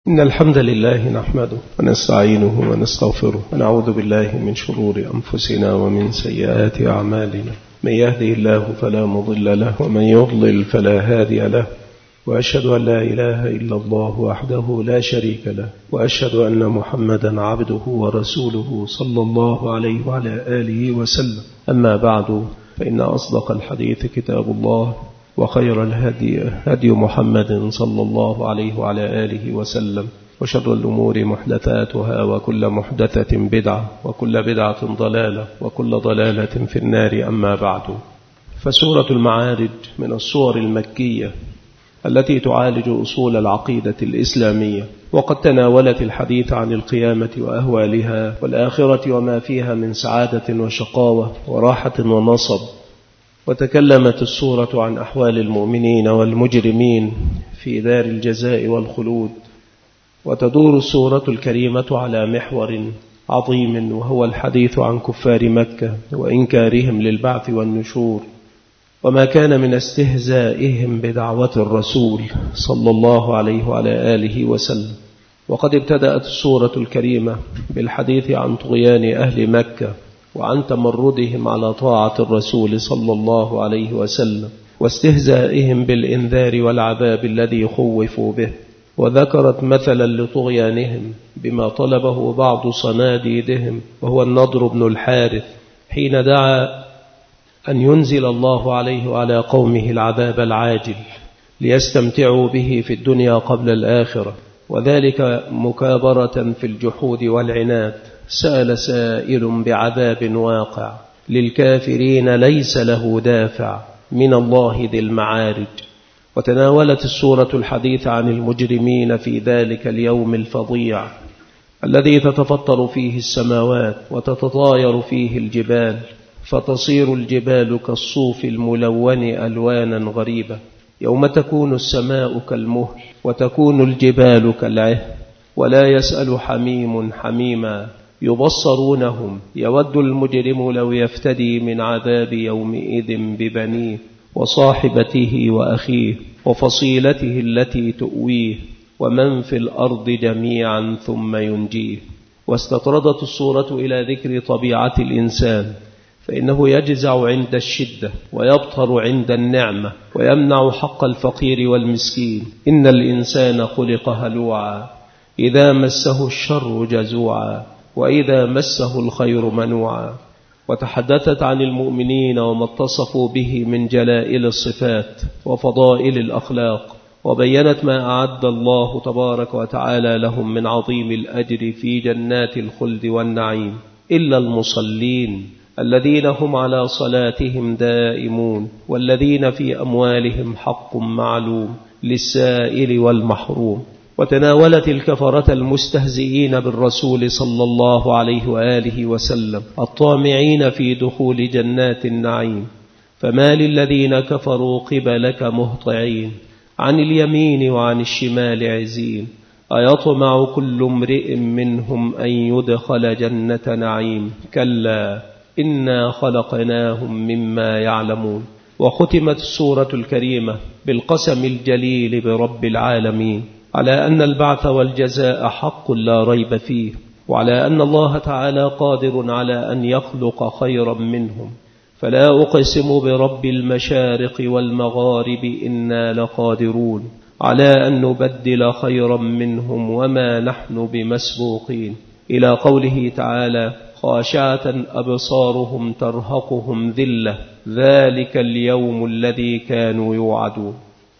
إن الحمد لله نحمده ونستعينه ونستغفره ونعوذ بالله من شرور أنفسنا ومن سيئات أعمالنا. من يهده الله فلا مضل له ومن يضلل فلا هادي له، وأشهد أن لا إله إلا الله وحده لا شريك له، وأشهد أن محمدا عبده ورسوله صلى الله عليه وعلى آله وسلم. أما بعد، فإن أصدق الحديث كتاب الله، وخير الهدي هدي محمد صلى الله عليه وعلى آله وسلم، وشر الأمور محدثاتها، وكل محدثة بدعة، وكل بدعة ضلالة، وكل ضلالة في النار. أما بعد، فسورة المعارج من السور المكية التي تعالج أصول العقيدة الإسلامية، وقد تناولت الحديث عن القيامة وأهوالها والآخرة وما فيها من سعادة وشقاوة وراحة ونصب. وتكلمت السورة عن أحوال المؤمنين والمجرمين في دار الجزاء والخلود. وتدور السورة الكريمة على محور عظيم، وهو الحديث عن كفار مكة وإنكارهم للبعث والنشور، وما كان من استهزائهم بدعوة الرسول صلى الله عليه وعلى آله وسلم. وقد ابتدأت السورة الكريمة بالحديث عن طغيان أهل مكة وعن تمردهم على طاعة الرسول صلى الله عليه وسلم، واستهزائهم بالإنذار والعذاب الذي خوفوا به. وذكرت مثلا لطغيانهم بما طلبه بعض صناديدهم، وهو النضر بن الحارث، حين دعا أن ينزل الله عليه وعلى قومه العذاب العاجل ليستمتعوا به في الدنيا قبل الآخرة، وذلك مكابرة في الجحود والعناد. سأل سائل بعذاب واقع للكافرين ليس له دافع من الله ذي المعارج. وتناولت السورة الحديث عن المجرمين في ذلك اليوم الفظيع الذي تتفطر فيه السماوات وتتطاير فيه الجبال، فتصير الجبال كالصوف الملون ألوانا غريبة. يوم تكون السماء كالمهل وتكون الجبال كالعهن، ولا يسأل حميم حميما. يبصرونهم يود المجرم لو يفتدي من عذاب يومئذ ببنيه وصاحبته وأخيه وفصيلته التي تؤويه ومن في الأرض جميعا ثم ينجيه. واستطردت السورة إلى ذكر طبيعة الإنسان، فإنه يجزع عند الشدة ويبطر عند النعمة ويمنع حق الفقير والمسكين. إن الإنسان خلق هلوعا إذا مسه الشر جزوعا وإذا مسه الخير منوعا. وتحدثت عن المؤمنين وما اتصفوا به من جلائل الصفات وفضائل الأخلاق، وبينت ما أعد الله تبارك وتعالى لهم من عظيم الأجر في جنات الخلد والنعيم، إلا المصلين الذين هم على صلاتهم دائمون، والذين في أموالهم حق معلوم للسائل والمحروم. وتناولت الكفرة المستهزئين بالرسول صلى الله عليه وآله وسلم الطامعين في دخول جنات النعيم، فما للذين كفروا قبلك مهطعين عن اليمين وعن الشمال عزين، أيطمع كل امرئ منهم أن يدخل جنة نعيم، كلا إنا خلقناهم مما يعلمون. وختمت السورة الكريمة بالقسم الجليل برب العالمين على أن البعث والجزاء حق لا ريب فيه، وعلى أن الله تعالى قادر على أن يخلق خيرا منهم. فلا أقسم برب المشارق والمغارب إنا لقادرون على أن نبدل خيرا منهم وما نحن بمسبوقين، إلى قوله تعالى: خاشعة أبصارهم ترهقهم ذلة ذلك اليوم الذي كانوا يوعدون.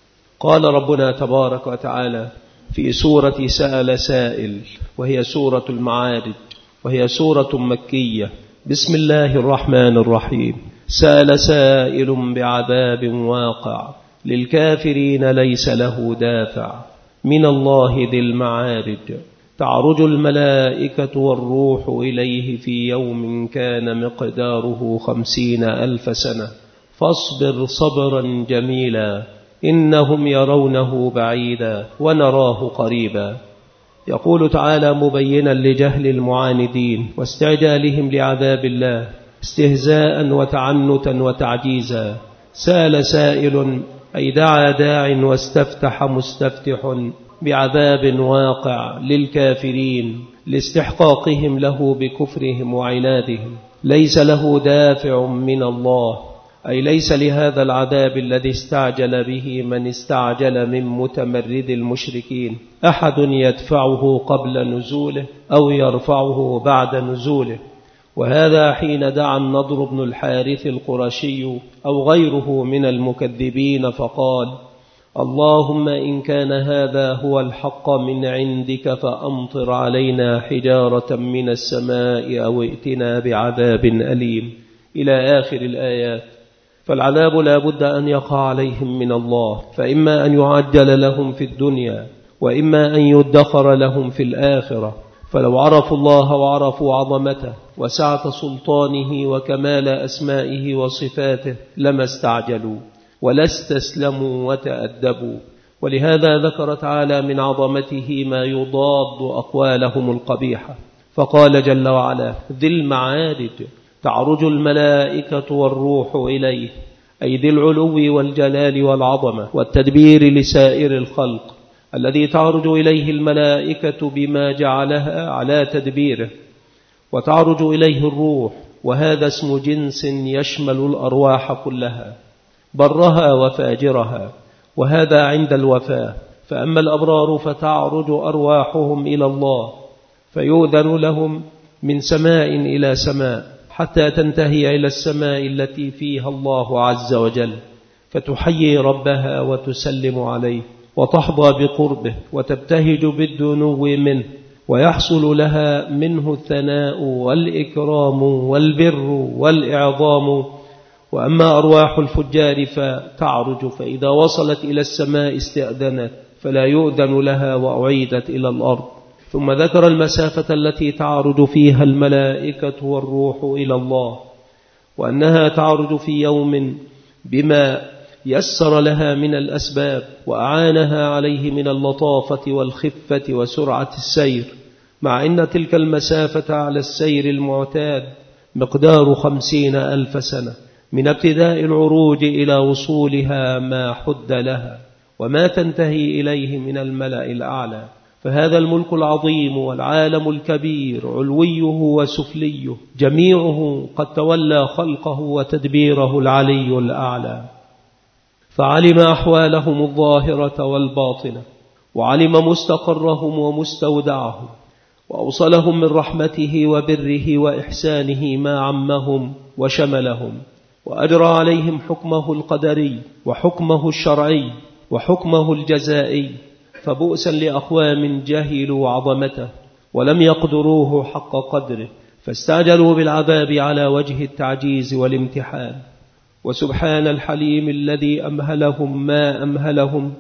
قال ربنا تبارك وتعالى في سورة سأل سائل، وهي سورة المعارج، وهي سورة مكية: بسم الله الرحمن الرحيم. سأل سائل بعذاب واقع للكافرين ليس له دافع من الله ذي المعارج. تعرج الملائكة والروح إليه في يوم كان مقداره 50,000 سنة فاصبر صبرا جميلا إنهم يرونه بعيدا ونراه قريبا. يقول تعالى مبينا لجهل المعاندين واستعجالهم لعذاب الله استهزاء وتعنتا وتعجيزا. سأل سائل أي دعا داع واستفتح مستفتح بعذاب واقع للكافرين لاستحقاقهم له بكفرهم وعنادهم. ليس له دافع من الله، أي ليس لهذا العذاب الذي استعجل به من استعجل من متمرد المشركين أحد يدفعه قبل نزوله أو يرفعه بعد نزوله. وهذا حين دعا النضر بن الحارث القرشي أو غيره من المكذبين فقال: اللهم إن كان هذا هو الحق من عندك فأمطر علينا حجارة من السماء أو ائتنا بعذاب أليم، إلى آخر الآيات. فالعذاب لا بد أن يقع عليهم من الله، فإما أن يعجل لهم في الدنيا وإما أن يدخر لهم في الآخرة. فلو عرفوا الله وعرفوا عظمته وسعة سلطانه وكمال أسمائه وصفاته لما استعجلوا ولا استسلموا وتأدبوا. ولهذا ذكر تعالى من عظمته ما يضاد أقوالهم القبيحة، فقال جل وعلا: ذي المعارج تعرج الملائكة والروح إليه، أي ذي العلو والجلال والعظمة والتدبير لسائر الخلق، الذي تعرج إليه الملائكة بما جعلها على تدبيره، وتعرج إليه الروح، وهذا اسم جنس يشمل الأرواح كلها برها وفاجرها، وهذا عند الوفاة. فأما الأبرار فتعرج أرواحهم إلى الله، فيؤذن لهم من سماء إلى سماء حتى تنتهي إلى السماء التي فيها الله عز وجل، فتحيي ربها وتسلم عليه وتحظى بقربه وتبتهج بالدنو منه، ويحصل لها منه الثناء والإكرام والبر والإعظام. وأما أرواح الفجار فتعرج، فإذا وصلت إلى السماء استأذنت فلا يؤذن لها وأعيدت إلى الأرض. ثم ذكر المسافة التي تعرج فيها الملائكة والروح إلى الله، وأنها تعرج في يوم بما يسر لها من الأسباب وأعانها عليه من اللطافة والخفة وسرعة السير، مع أن تلك المسافة على السير المعتاد مقدار 50,000 سنة من ابتداء العروج إلى وصولها ما حد لها وما تنتهي إليه من الملأ الأعلى. فهذا الملك العظيم والعالم الكبير علويه وسفليه جميعه قد تولى خلقه وتدبيره العلي الأعلى، فعلم أحوالهم الظاهرة والباطنة، وعلم مستقرهم ومستودعهم، وأوصلهم من رحمته وبره وإحسانه ما عمهم وشملهم، وأجرى عليهم حكمه القدري وحكمه الشرعي وحكمه الجزائي. فبؤسا لأقوام جهلوا عظمته ولم يقدروه حق قدره، فاستعجلوا بالعذاب على وجه التعجيز والامتحان. وسبحان الحليم الذي أمهلهم ما أمهلهم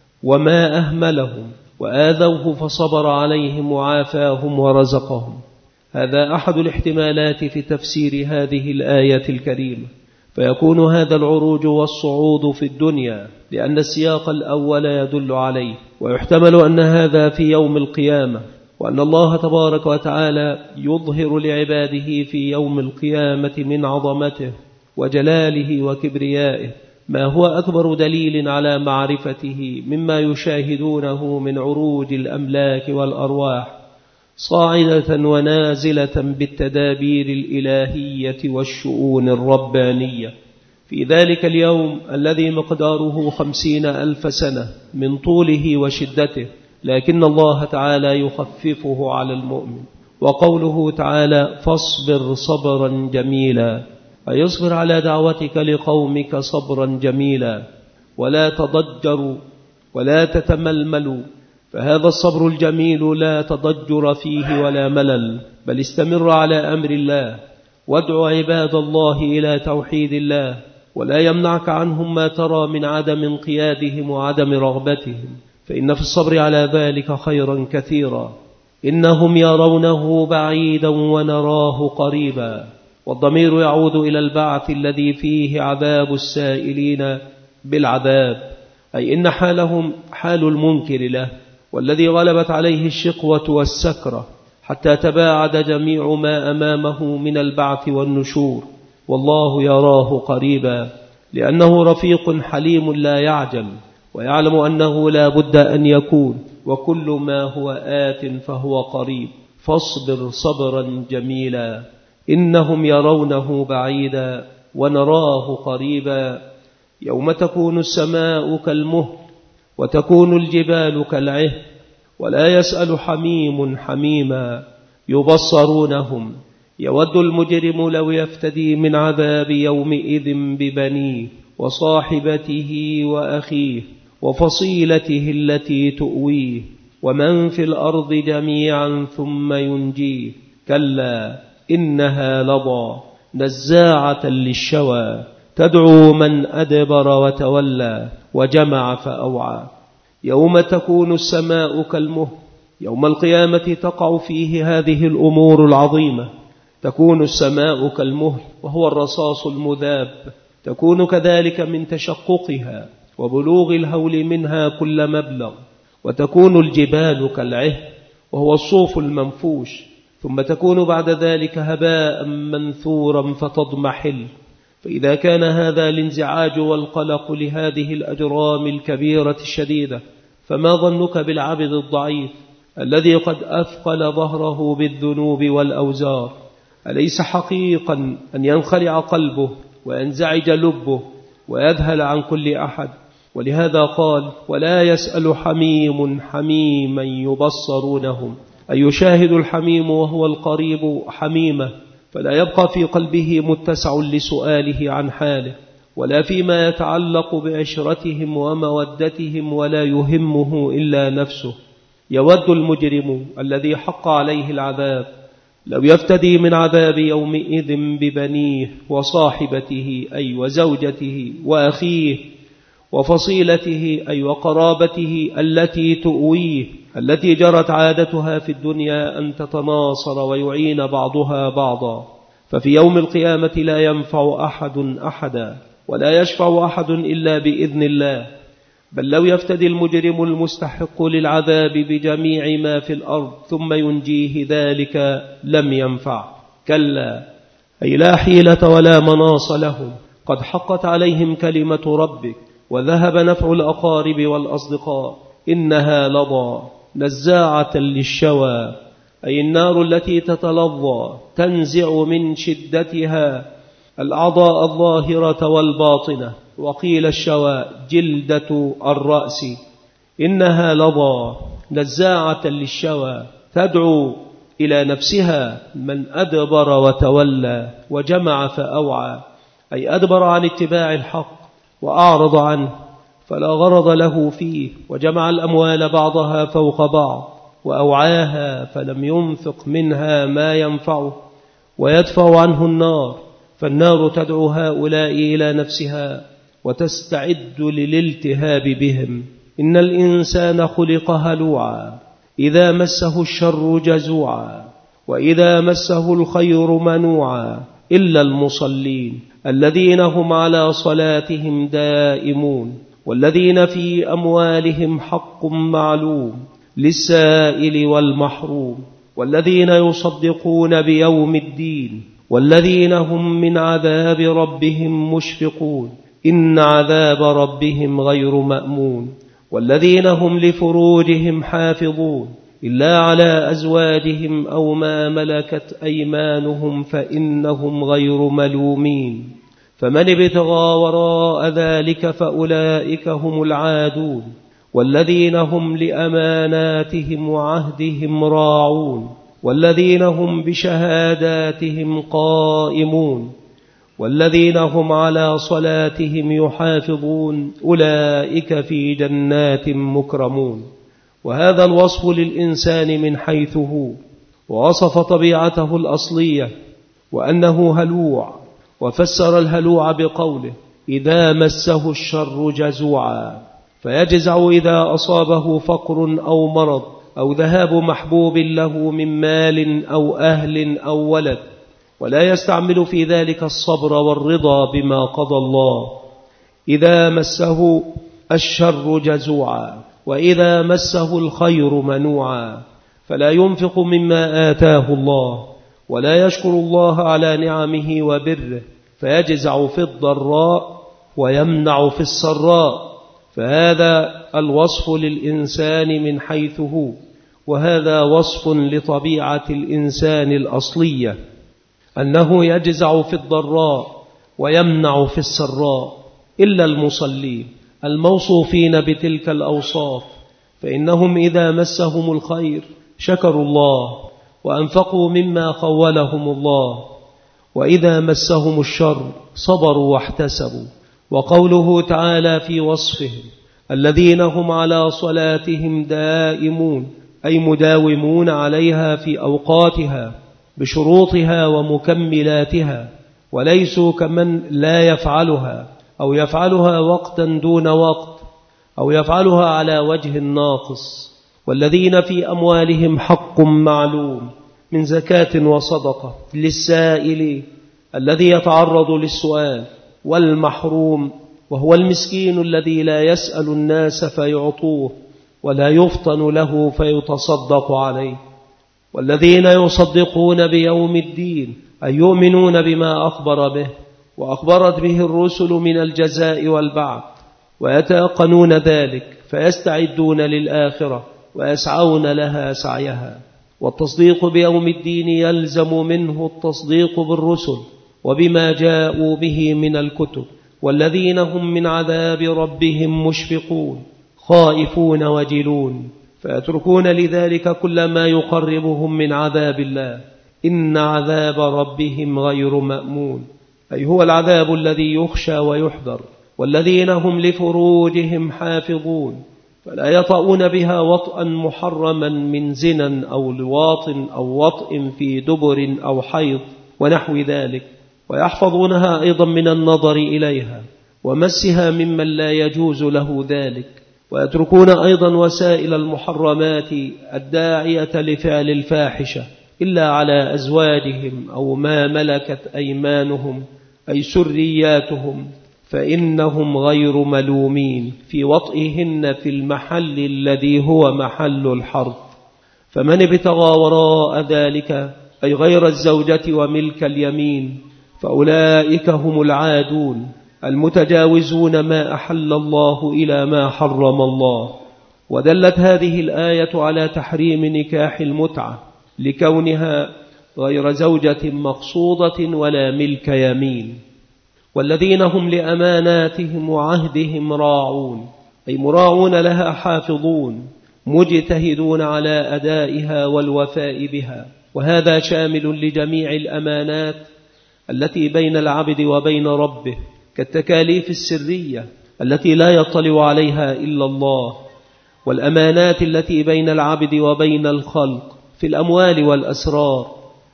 وما أهملهم، وآذوه فصبر عليهم وعافاهم ورزقهم. هذا أحد الاحتمالات في تفسير هذه الآية الكريمة، فيكون هذا العروج والصعود في الدنيا لأن السياق الأول يدل عليه، ويحتمل أن هذا في يوم القيامة، وأن الله تبارك وتعالى يظهر لعباده في يوم القيامة من عظمته وجلاله وكبريائه ما هو أكبر دليل على معرفته مما يشاهدونه من عروج الأملاك والأرواح صاعدة ونازلة بالتدابير الإلهية والشؤون الربانية في ذلك اليوم الذي مقداره 50,000 سنة من طوله وشدته، لكن الله تعالى يخففه على المؤمن. وقوله تعالى: فاصبر صبرا جميلا، أي اصبر على دعوتك لقومك صبرا جميلا، ولا تضجروا ولا تتململوا، فهذا الصبر الجميل لا تضجر فيه ولا ملل، بل استمر على أمر الله، وادع عباد الله إلى توحيد الله، ولا يمنعك عنهم ما ترى من عدم انقيادهم وعدم رغبتهم، فإن في الصبر على ذلك خيرا كثيرا. إنهم يرونه بعيدا ونراه قريبا. والضمير يعود إلى البعث الذي فيه عذاب السائلين بالعذاب، أي إن حالهم حال المنكر له، والذي غلبت عليه الشقوة والسكرة حتى تباعد جميع ما أمامه من البعث والنشور، والله يراه قريبا، لأنه رفيق حليم لا يعجل، ويعلم أنه لا بد أن يكون، وكل ما هو آت فهو قريب فاصبر صبرا جميلا إنهم يرونه بعيدا ونراه قريبا يوم تكون السماء كالمهل وتكون الجبال كالعهن ولا يسأل حميم حميما يبصرونهم يود المجرم لو يفتدي من عذاب يومئذ ببنيه وصاحبته وأخيه وفصيلته التي تؤويه ومن في الأرض جميعا ثم ينجيه كلا إنها لظى نزاعة للشوى تدعو من أدبر وتولى وجمع فأوعى يوم تكون السماء كالمهل يوم القيامة تقع فيه هذه الأمور العظيمة تكون السماء كالمهل وهو الرصاص المذاب تكون كذلك من تشققها وبلوغ الهول منها كل مبلغ وتكون الجبال كالعهن وهو الصوف المنفوش ثم تكون بعد ذلك هباء منثورا فتضمحل فإذا كان هذا الانزعاج والقلق لهذه الأجرام الكبيرة الشديدة فما ظنك بالعبد الضعيف الذي قد أثقل ظهره بالذنوب والأوزار أليس حقيقا أن ينخلع قلبه وينزعج لبه ويذهل عن كل أحد ولهذا قال ولا يسأل حميم حميما يبصرونهم أي يشاهد الحميم وهو القريب حميمه فلا يبقى في قلبه متسع لسؤاله عن حاله ولا فيما يتعلق بعشرتهم ومودتهم ولا يهمه إلا نفسه يود المجرم الذي حق عليه العذاب لو يفتدي من عذاب يومئذ ببنيه وصاحبته أي وزوجته وأخيه وفصيلته أي وقرابته التي تؤويه التي جرت عادتها في الدنيا أن تتناصر ويعين بعضها بعضا ففي يوم القيامة لا ينفع أحد أحدا ولا يشفع أحد إلا بإذن الله بل لو يفتدي المجرم المستحق للعذاب بجميع ما في الأرض ثم ينجيه ذلك لم ينفع كلا أي لا حيلة ولا مناص لهم قد حقت عليهم كلمة ربك وذهب نفع الأقارب والأصدقاء إنها لظى نزاعة للشوى أي النار التي تتلظى تنزع من شدتها الأعضاء الظاهرة والباطنة وقيل الشوى جلدة الرأس إنها لظى نزاعة للشوى تدعو إلى نفسها من أدبر وتولى وجمع فأوعى أي أدبر عن اتباع الحق وأعرض عنه فلا غرض له فيه وجمع الأموال بعضها فوق بعض وأوعاها فلم ينفق منها ما ينفعه ويدفع عنه النار فالنار تدعو هؤلاء إلى نفسها وتستعد للالتهاب بهم إن الإنسان خلق هلوعا إذا مسه الشر جزوعا وإذا مسه الخير منوعا إلا المصلين الذين هم على صلاتهم دائمون والذين في أموالهم حق معلوم للسائل والمحروم والذين يصدقون بيوم الدين والذين هم من عذاب ربهم مشفقون إن عذاب ربهم غير مأمون والذين هم لفروجهم حافظون إلا على أزواجهم أو ما ملكت أيمانهم فإنهم غير ملومين فمن ابتغى وراء ذلك فأولئك هم العادون والذين هم لأماناتهم وعهدهم راعون والذين هم بشهاداتهم قائمون والذين هم على صلاتهم يحافظون أولئك في جنات مكرمون وهذا الوصف للإنسان من حيث هو ووصف طبيعته الأصلية وأنه هلوع وفسر الهلوع بقوله إذا مسه الشر جزوعا فيجزع إذا أصابه فقر أو مرض أو ذهاب محبوب له من مال أو أهل أو ولد ولا يستعمل في ذلك الصبر والرضا بما قضى الله إذا مسه الشر جزوعا وإذا مسه الخير منوعا فلا ينفق مما آتاه الله ولا يشكر الله على نعمه وبره فيجزع في الضراء ويمنع في السراء فهذا الوصف للإنسان من حيث هو، وهذا وصف لطبيعة الإنسان الأصلية، أنه يجزع في الضراء ويمنع في السراء، إلا المصلين الموصوفين بتلك الأوصاف، فإنهم إذا مسهم الخير شكروا الله وأنفقوا مما خولهم الله، وإذا مسهم الشر صبروا واحتسبوا. وقوله تعالى في وصفهم: الذين هم على صلاتهم دائمون، أي مداومون عليها في أوقاتها بشروطها ومكملاتها، وليسوا كمن لا يفعلها أو يفعلها وقتا دون وقت أو يفعلها على وجه ناقص. والذين في أموالهم حق معلوم من زكاة وصدقة للسائل الذي يتعرض للسؤال، والمحروم وهو المسكين الذي لا يسأل الناس فيعطوه ولا يفطن له فيتصدق عليه. والذين يصدقون بيوم الدين، أي يؤمنون بما أخبر به وأخبرت به الرسل من الجزاء والبعث، ويتيقنون ذلك فيستعدون للآخرة ويسعون لها سعيها. والتصديق بيوم الدين يلزم منه التصديق بالرسل وبما جاءوا به من الكتب. والذين هم من عذاب ربهم مشفقون خائفون وجلون، فيتركون لذلك كل ما يقربهم من عذاب الله. إن عذاب ربهم غير مأمون، أي هو العذاب الذي يخشى ويحذر. والذين هم لفروجهم حافظون، فلا يطؤون بها وطئا محرما من زنا أو لواط أو وطئ في دبر أو حيض ونحو ذلك، ويحفظونها أيضا من النظر إليها ومسها ممن لا يجوز له ذلك. ويتركون أيضا وسائل المحرمات الداعية لفعل الفاحشة إلا على أزواجهم أو ما ملكت أيمانهم أي سرياتهم، فإنهم غير ملومين في وطئهن في المحل الذي هو محل الحرث. فمن ابتغى وراء ذلك أي غير الزوجة وملك اليمين فأولئك هم العادون المتجاوزون ما أحل الله إلى ما حرم الله. ودلت هذه الآية على تحريم نكاح المتعة لكونها غير زوجة مقصودة ولا ملك يمين. والذين هم لأماناتهم وعهدهم راعون، أي مراعون لها حافظون مجتهدون على أدائها والوفاء بها. وهذا شامل لجميع الأمانات التي بين العبد وبين ربه، كالتكاليف السرية التي لا يطلع عليها إلا الله، والأمانات التي بين العبد وبين الخلق في الأموال والأسرار.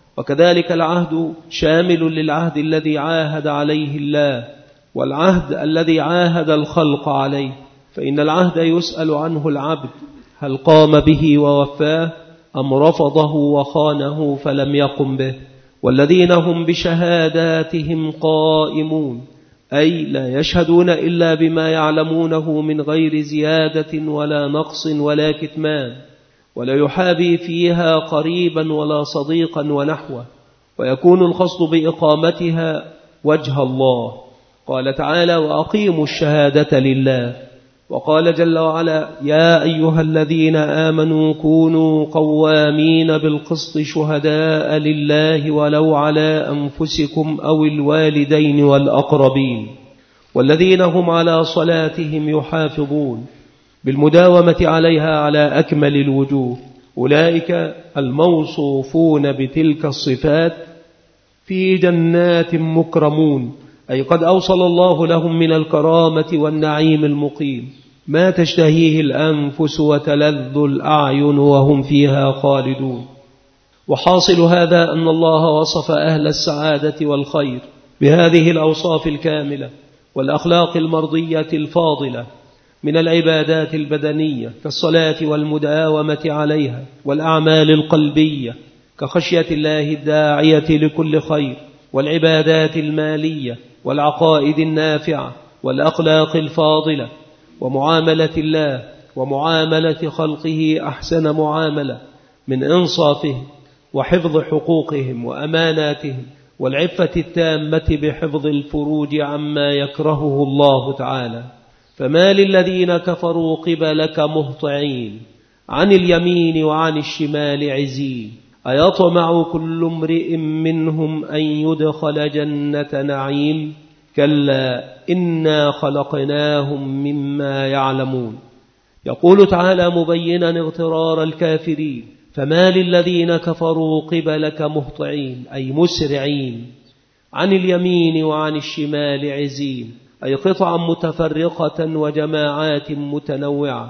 وكذلك العهد شامل للعهد الذي عاهد عليه الله والعهد الذي عاهد الخلق عليه، فإن العهد يسأل عنه العبد هل قام به ووفاه أم رفضه وخانه فلم يقم به. والذين هم بشهاداتهم قائمون، أي لا يشهدون إلا بما يعلمونه من غير زيادة ولا نقص ولا كتمان، ولا يحابي فيها قريبا ولا صديقا ونحوه، ويكون القصد بإقامتها وجه الله. قال تعالى: وأقيموا الشهادة لله. وقال جل وعلا: يا أيها الذين آمنوا كونوا قوامين بالقسط شهداء لله ولو على أنفسكم أو الوالدين والأقربين. والذين هم على صلاتهم يحافظون بالمداومة عليها على أكمل الوجوه، أولئك الموصوفون بتلك الصفات في جنات مكرمون، أي قد أوصل الله لهم من الكرامة والنعيم المقيم ما تشتهيه الأنفس وتلذ الأعين وهم فيها خالدون. وحاصل هذا أن الله وصف أهل السعادة والخير بهذه الأوصاف الكاملة والأخلاق المرضية الفاضلة من العبادات البدنية كالصلاة والمداومة عليها، والأعمال القلبية كخشية الله الداعية لكل خير، والعبادات المالية والعقائد النافعة والأخلاق الفاضلة، ومعاملة الله ومعاملة خلقه أحسن معاملة من إنصافهم وحفظ حقوقهم وأماناتهم، والعفة التامة بحفظ الفروج عما يكرهه الله تعالى. فما للذين كفروا قبلك مهطعين عن اليمين وعن الشمال عزين أيطمع كل امرئ منهم أن يدخل جنة نعيم كلا إنا خلقناهم مما يعلمون. يقول تعالى مبينا اغترار الكافرين فما للذين كفروا قبلك مهطعين أي مسرعين عن اليمين وعن الشمال عزين أي قطعا متفرقة وجماعات متنوعة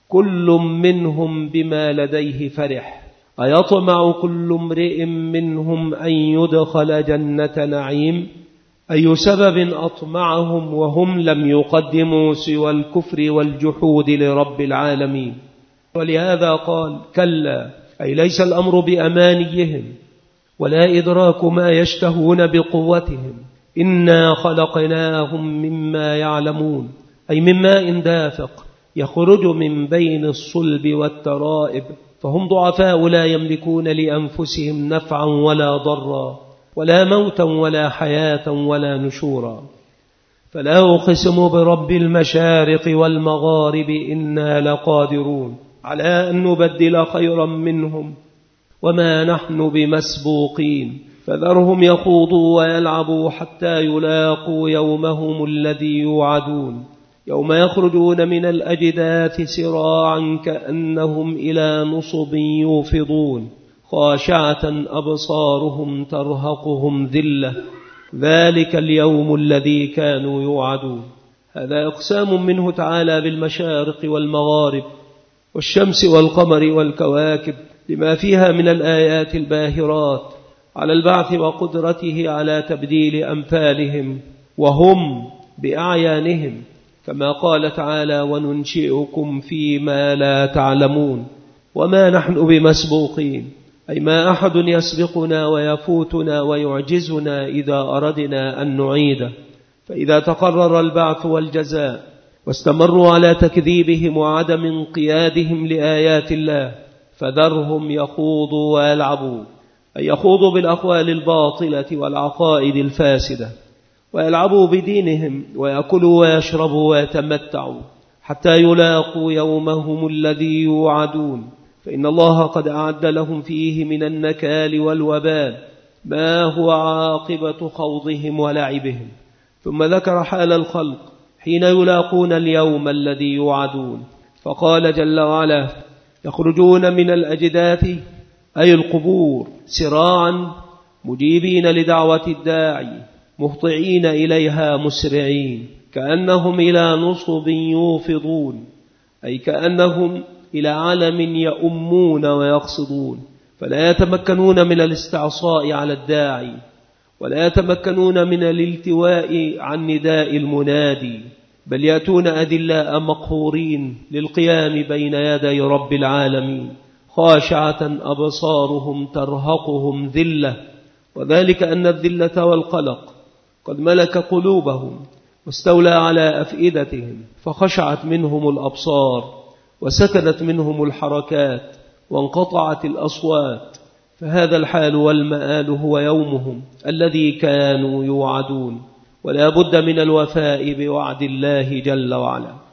كل منهم بما لديه فرح أيطمع كل امرئ منهم أن يدخل جنة نعيم أي سبب أطمعهم وهم لم يقدموا سوى الكفر والجحود لرب العالمين. ولهذا قال كلا أي ليس الأمر بأمانيهم ولا إدراك ما يشتهون بقوتهم إنا خلقناهم مما يعلمون أي من ماء دافق يخرج من بين الصلب والترائب فهم ضعفاء لا يملكون لأنفسهم نفعا ولا ضرا ولا موتا ولا حياة ولا نشورا. فلا أقسم برب المشارق والمغارب إنا لقادرون على أن نبدل خيرا منهم وما نحن بمسبوقين فذرهم يخوضوا ويلعبوا حتى يلاقوا يومهم الذي يوعدون يوم يخرجون من الأجداث سراعا كأنهم إلى نصب يوفضون خاشعة أبصارهم ترهقهم ذلة ذلك اليوم الذي كانوا يوعدون. هذا إقسام منه تعالى بالمشارق والمغارب والشمس والقمر والكواكب لما فيها من الآيات الباهرات على البعث وقدرته على تبديل أمثالهم وهم بأعيانهم كما قال تعالى وننشئكم فيما لا تعلمون وما نحن بمسبوقين أي ما أحد يسبقنا ويفوتنا ويعجزنا إذا أردنا أن نعيده. فإذا تقرر البعث والجزاء واستمروا على تكذيبهم وعدم انقيادهم لآيات الله فذرهم يخوضوا ويلعبوا أي يخوضوا بالأقوال الباطلة والعقائد الفاسدة ويلعبوا بدينهم ويأكلوا ويشربوا ويتمتعوا حتى يلاقوا يومهم الذي يوعدون فإن الله قد أعد لهم فيه من النكال والوبال ما هو عاقبة خوضهم ولعبهم. ثم ذكر حال الخلق حين يلاقون اليوم الذي يوعدون فقال جل وعلا يخرجون من الأجداث أي القبور سراعا مجيبين لدعوة الداعي مهطعين إليها مسرعين كأنهم إلى نصب يوفضون أي كأنهم إلى عالم يؤمون ويقصدون فلا يتمكنون من الاستعصاء على الداعي ولا يتمكنون من الالتواء عن نداء المنادي بل يأتون أذلاء مقهورين للقيام بين يدي رب العالمين خاشعة أبصارهم ترهقهم ذلة وذلك أن الذلة والقلق قد ملك قلوبهم واستولى على أفئدتهم فخشعت منهم الأبصار وسكنت منهم الحركات وانقطعت الأصوات فهذا الحال والمآل هو يومهم الذي كانوا يوعدون ولا بد من الوفاء بوعد الله جل وعلا.